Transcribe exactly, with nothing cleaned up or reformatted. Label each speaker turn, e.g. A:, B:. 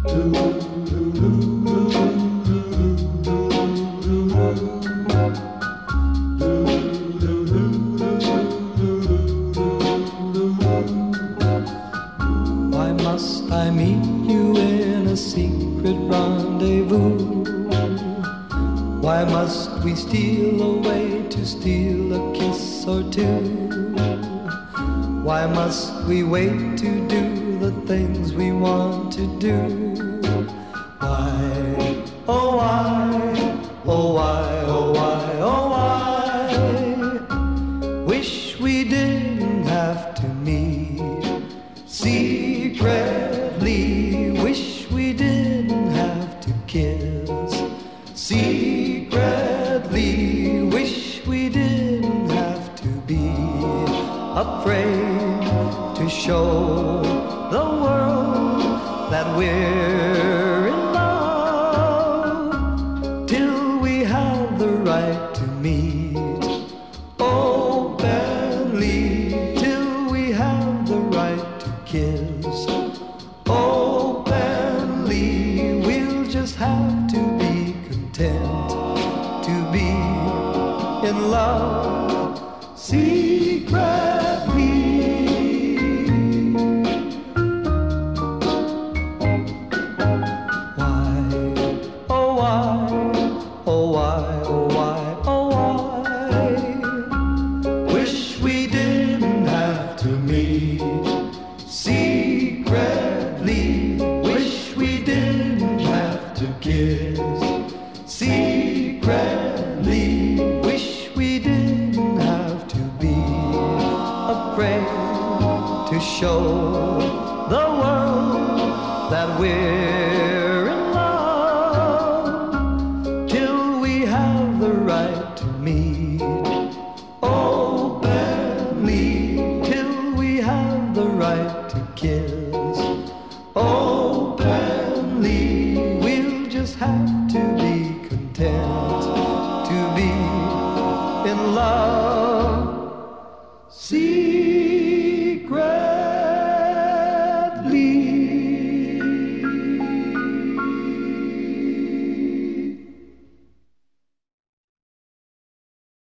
A: Why must I meet you in a secret rendezvous? Why must we steal away to steal a kiss or two? Why must we wait to do the things we want to do? Why, oh why, oh why, oh why, oh why? Wish we didn't have to meet secretly. Wish we didn't have to kiss secretly. Wish we didn't have to be afraid to show the world that we're in love till we have the right to meet openly, till we have the right to kiss openly. We'll just have to be content to be in love secretly. Why, oh why, oh why, oh why, oh why? Wish we didn't have to meet secretly. Wish we didn't have to kiss secretly. Wish we didn't have to be afraid to show the world that we're